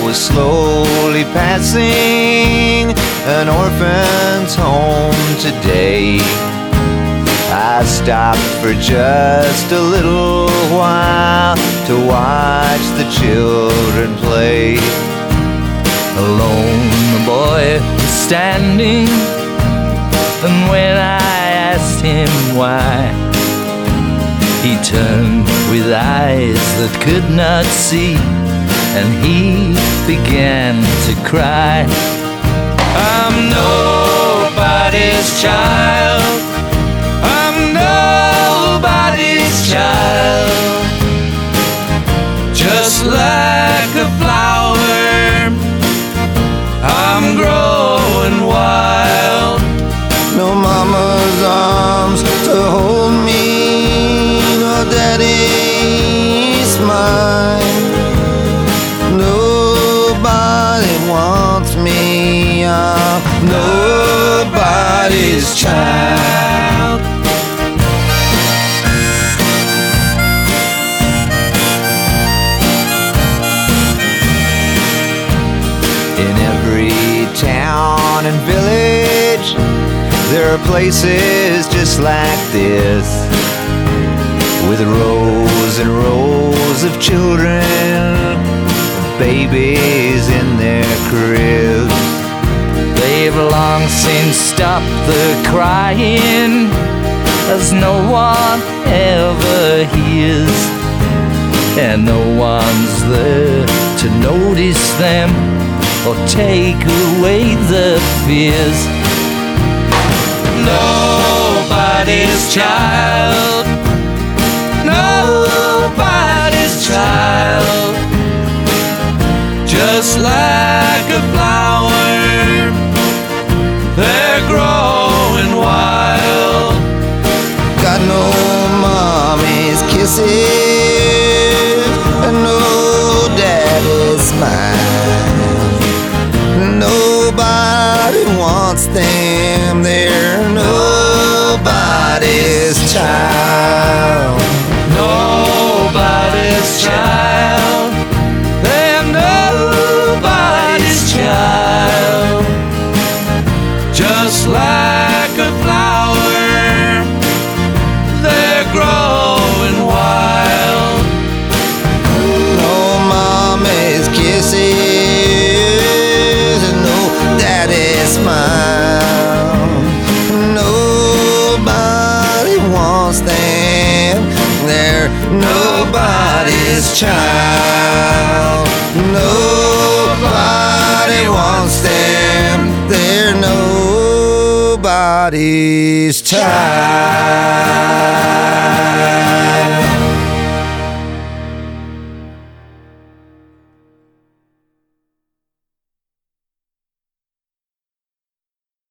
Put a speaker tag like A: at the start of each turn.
A: was slowly passing an orphan's home today. I stopped for just a little while to watch the children play.
B: Alone the boy was standing, and when I asked him why, he turned with eyes that could not see, and he began to cry. I'm nobody's child, I'm nobody's child, just like a flower, I'm growing wild.
A: No mama's arms to hold me, no daddy's mine. Nobody wants me, I'm nobody's child. In every town and village, there are places just like this, with rows and rows of children, babies in their cribs.
B: They've long since stopped the crying, as no one ever hears, and no one's there to notice them or take away the fears. Nobody's child, nobody's child, just like a flower, they're growing wild.
A: Got no mommy's kisses and no daddy's smile. Nobody wants them, they're nobody's child.
B: Nobody's child, they're nobody's child, just like a flower, they're growing wild.
A: No mommy's kisses and no daddy's smile. Nobody wants them, they're nobody's child. Nobody wants them, they're nobody's child.